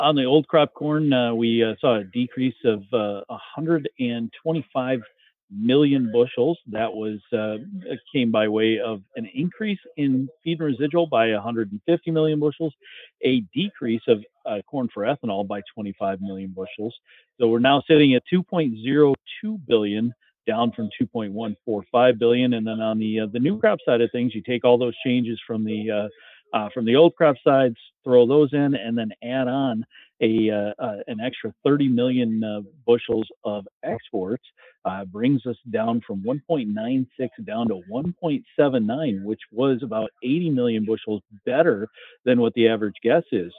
On the old crop corn, we saw a decrease of 125 million bushels. That was came by way of an increase in feed and residual by 150 million bushels, a decrease of corn for ethanol by 25 million bushels. So we're now sitting at 2.02 billion, down from 2.145 billion. And then on the new crop side of things, you take all those changes from the old crop sides, throw those in, and then add on an extra 30 million bushels of exports, brings us down from 1.96 down to 1.79, which was about 80 million bushels better than what the average guess is.